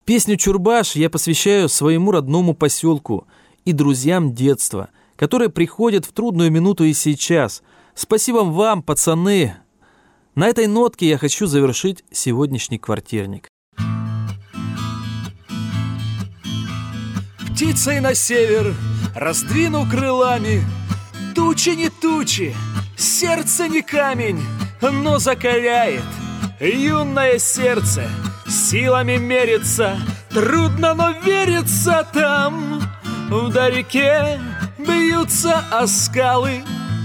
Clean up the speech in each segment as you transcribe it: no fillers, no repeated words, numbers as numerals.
Песню «Чурбаш» я посвящаю своему родному поселку и друзьям детства, которые приходят в трудную минуту и сейчас. Спасибо вам, пацаны! На этой нотке я хочу завершить сегодняшний квартирник. Птицей на север раздвину крылами. Тучи не тучи, сердце не камень, но закаляет юное сердце. Силами мерится, трудно, но верится там. Вдалеке бьются о скалы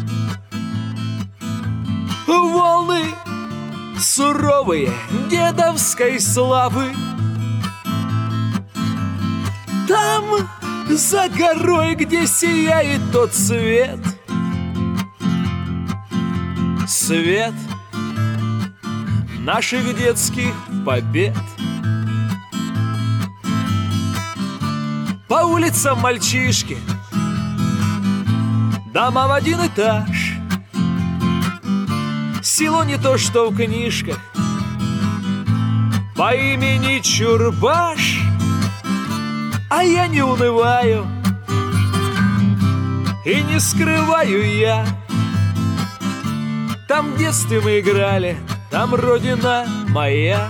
волны суровые дедовской славы. Там, за горой, где сияет тот свет, свет наших детских побед. По улицам мальчишки, дома в один этаж. Село не то, что в книжках, по имени Чурбаш. А я не унываю и не скрываю я. Там в детстве мы играли, там родина моя.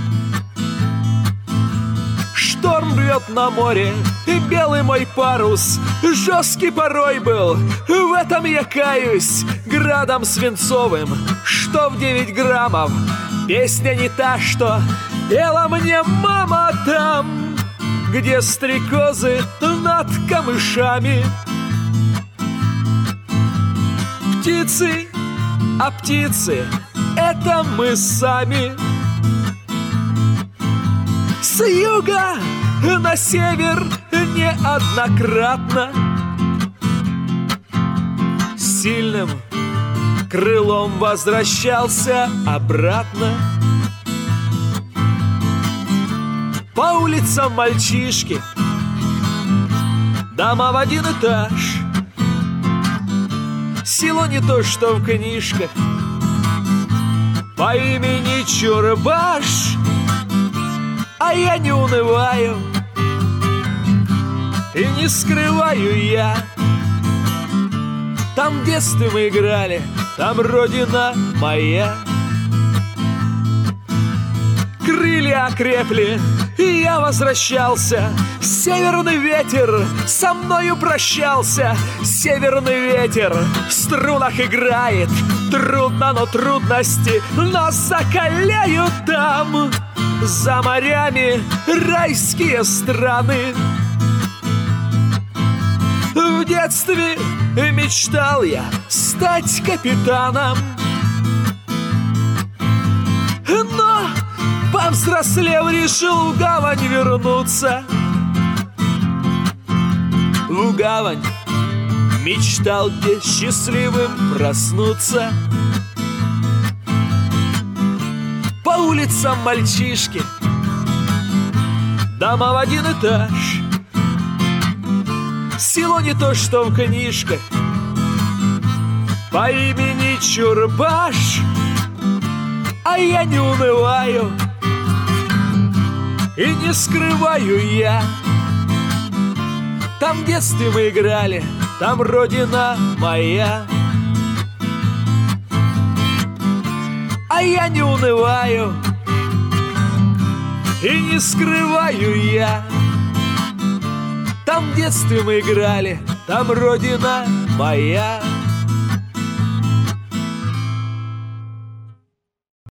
Шторм рвет на море, и белый мой парус жесткий порой был. В этом я каюсь градом свинцовым, что в 9 граммов. Песня не та, что пела мне мама там, где стрекозы над камышами. Птицы, а птицы — это мы сами. С юга на север неоднократно сильным крылом возвращался обратно. По улицам мальчишки, дома в один этаж. Село не то, что в книжках, по имени Чурбаш. А я не унываю и не скрываю я. Там в детстве мы играли, там родина моя. Крылья окрепли, и я возвращался. Северный ветер со мною прощался. Северный ветер в струнах играет. Трудно, но трудности нас закаляют там. За морями райские страны. В детстве мечтал я стать капитаном, но, повзрослев, решил в гавань вернуться. В гавань мечтал, где счастливым проснуться. По улицам мальчишки, дома в один этаж. Село не то, что в книжках, по имени Чурбаш. А я не унываю и не скрываю я. Там в детстве мы играли, там родина моя. А я не унываю и не скрываю я. Там в детстве мы играли, там родина моя.